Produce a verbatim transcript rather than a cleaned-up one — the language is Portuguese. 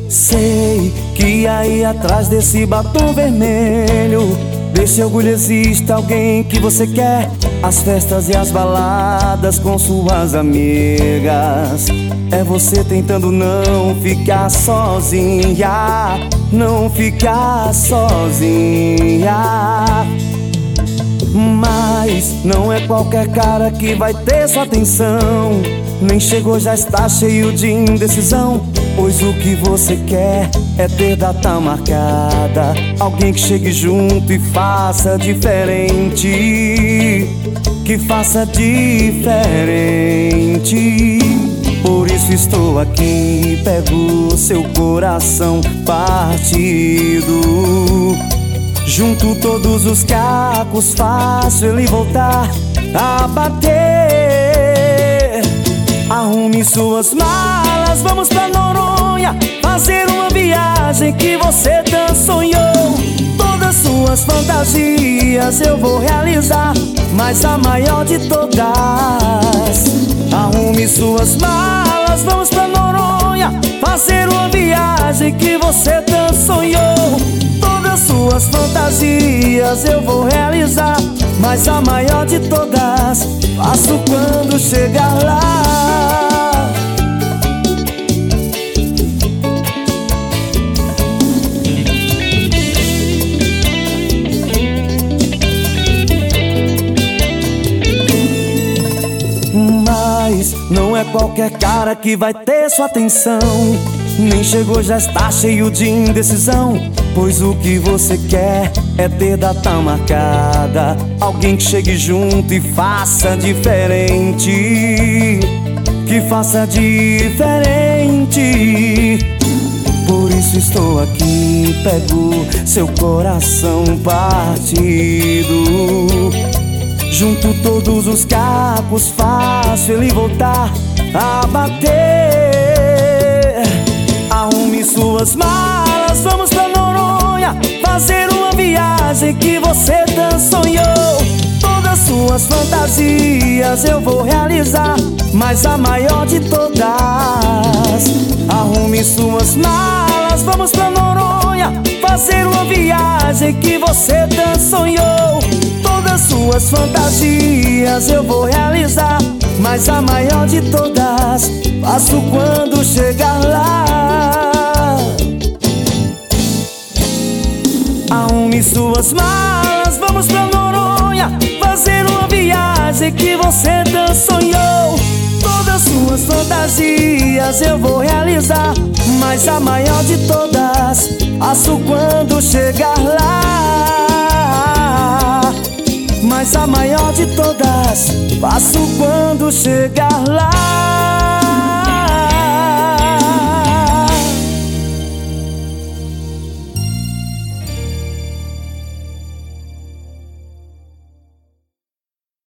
Sei que aí atrás desse batom vermelho, desse orgulho existe alguém que você quer. As festas e as baladas com suas amigas. É você tentando não ficar sozinha, não ficar sozinha. Mas não é qualquer cara que vai ter sua atenção. Nem chegou, já está cheio de indecisão. Pois o que você quer é ter data marcada, alguém que chegue junto e faça diferente, que faça diferente. Por isso estou aqui, pego seu coração partido. Junto todos os cacos, faço ele voltar a bater. Arrume suas malas, vamos pra Noronha, fazer uma viagem que você tanto sonhou. Todas suas fantasias eu vou realizar, mas a maior de todas. Arrume suas malas, vamos pra Noronha, fazer uma viagem que você tanto sonhou. Todas suas fantasias eu vou realizar, mas a maior de todas faço quando chegar lá. Mas não é qualquer cara que vai ter sua atenção. Nem chegou, já está cheio de indecisão. Pois o que você quer é ter data marcada, alguém que chegue junto e faça diferente, que faça diferente. Por isso estou aqui, pego seu coração partido. Junto todos os cacos, faço ele voltar a bater. Arrume suas malas, vamos pra Noronha, fazer uma viagem que você tanto sonhou. Todas suas fantasias eu vou realizar, mas a maior de todas. Arrume suas malas, vamos pra Noronha, fazer uma viagem que você tanto sonhou. Todas suas fantasias eu vou realizar, mas a maior de todas faço quando chegar lá. Arrume suas malas, vamos pra Noronha, fazer uma viagem que você tanto sonhou. Todas suas fantasias eu vou realizar, mas a maior de todas faço quando chegar lá. Mas a maior de todas faço quando chegar lá.